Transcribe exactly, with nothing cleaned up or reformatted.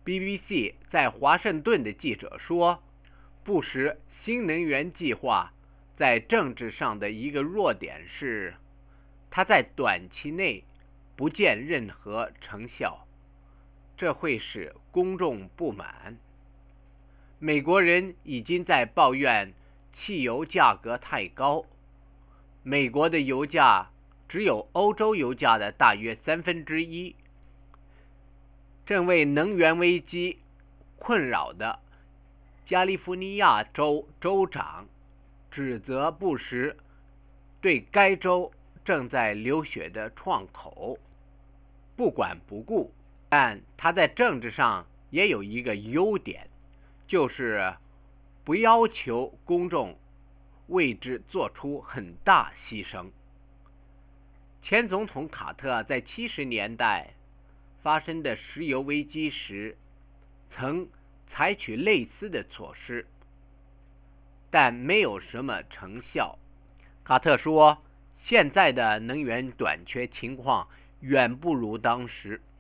B B C 在华盛顿的记者说，布什新能源计划在政治上的一个弱点是，他在短期内不见任何成效，这会使公众不满。美国人已经在抱怨汽油价格太高，美国的油价只有欧洲油价的大约三分之一。正为能源危机困扰的加利福尼亚州州长指责布什对该州正在流血的创口不管不顾，但他在政治上也有一个优点，就是不要求公众为之做出很大牺牲。前总统卡特在七十年代发生的石油危机时曾采取类似的措施，但没有什么成效。卡特说，现在的能源短缺情况远不如当时。